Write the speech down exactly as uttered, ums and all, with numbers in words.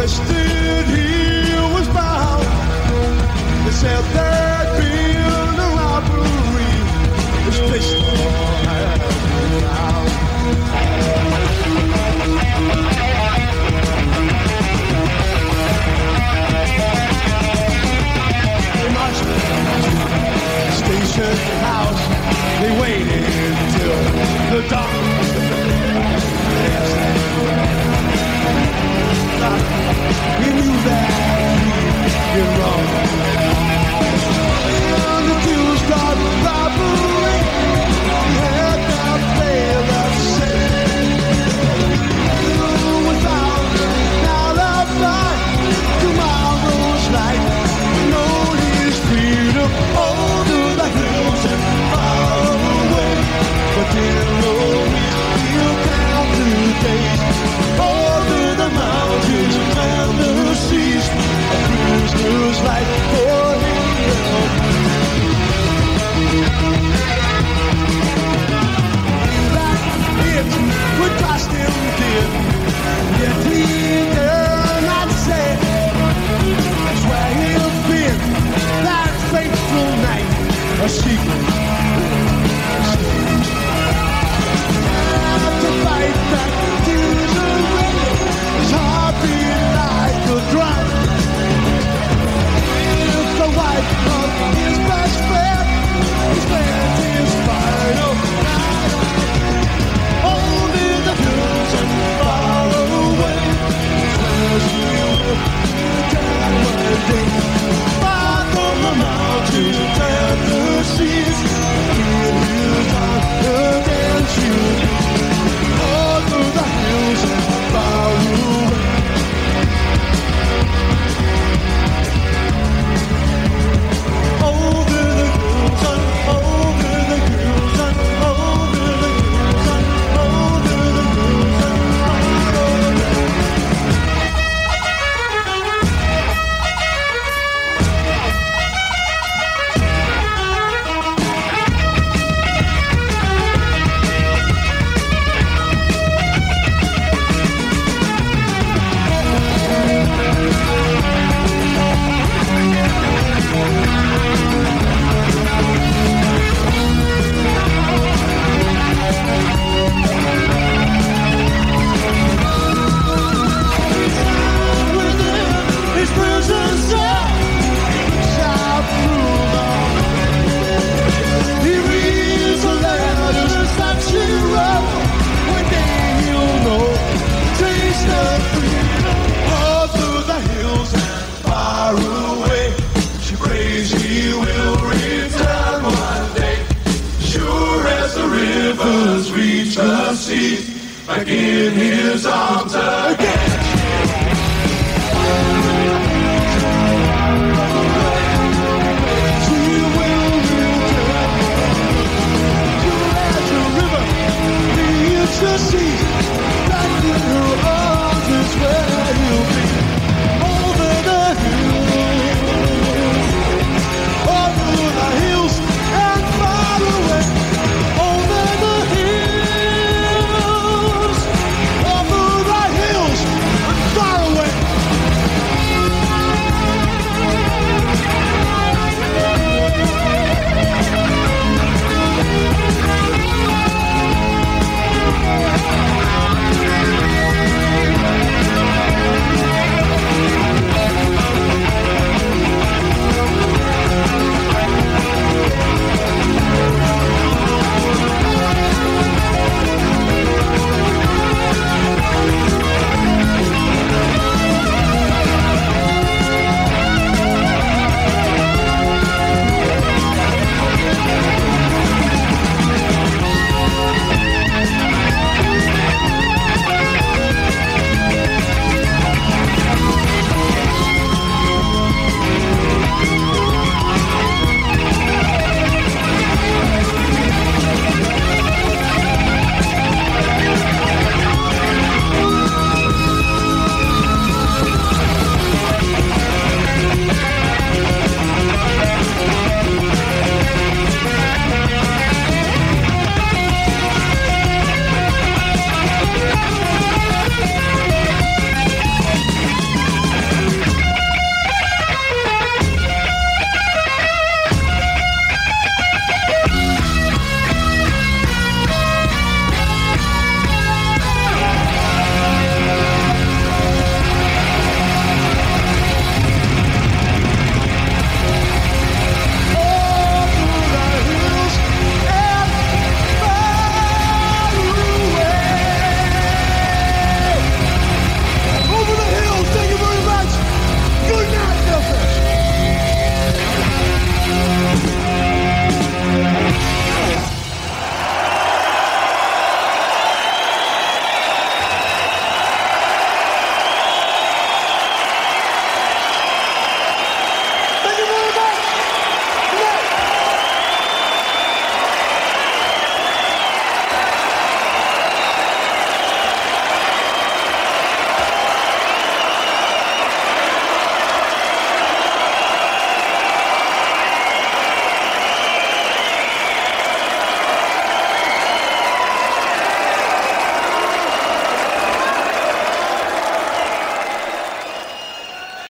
twisted he was bound. They said there'd been a robbery. This place had been found. They marched to the station house. They waited until the dawn. We knew that he'd been wrong. And the Jews got robbery. He had that veil that said, without an alibi, tomorrow's light, know his freedom over the hills and far away. But didn't know he'll count the days over the mountains and the seas. A prisoner's life for him. That it would cost him dear, yet he dare not say it's where he'll been that fateful night. A secret to fight back to the rain. His heart beat like a drum. With the wife of his best friend, he spent his final night. Only the hills and far away. Where he will die one day. Far from the mountains and the seas. In his heart against you. Over the hills and far away. Over the hills and over the hills and over the hills and over the hills and far away. His prison cell shall prove on. He reads the letters that she wrote. One day he'll know, taste of freedom. All through the hills and far away. She prays he will return one day. Sure as the rivers reach the sea, back in his arms again.